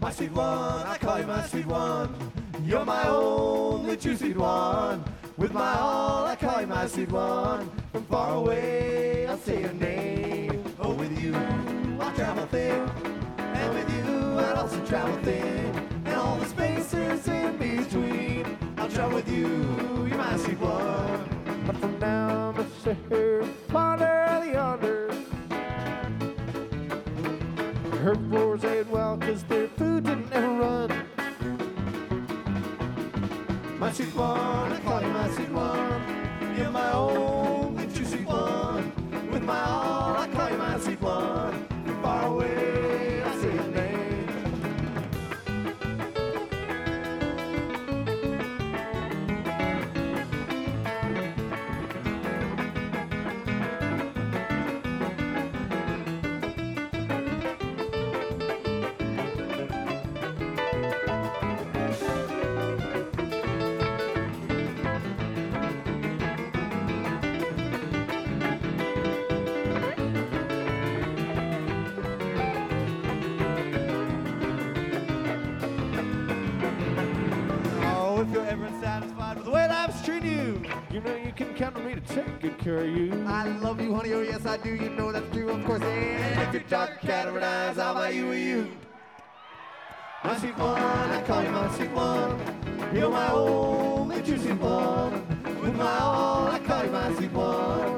My sweet one, I call you my sweet one. You're my only true sweet one. With my all, I call you my sweet one. From far away, I'll say your name. Oh, with you, I'll travel thin. And with you, I'll also travel thin. And all the spaces in between, I'll travel with you. You're my sweet one. But from now, Mr. Ponder the yonder. Herbivores ate well cause their food didn't ever run. My sweet one, I call you my sweet one. You're my only true sweet one. With my all, I call you my sweet one. From far away, I say your name. Oh, if you're ever unsatisfied with the way life's treating you, You know you can count on me to take good care of you. I love you, honey, oh yes I do. You know that's true, of course. And if you're dark cat of eyes, how about you or you? My sweet one, I call you my sweet one. You're my only true sweet one. With my all, I call you my sweet one.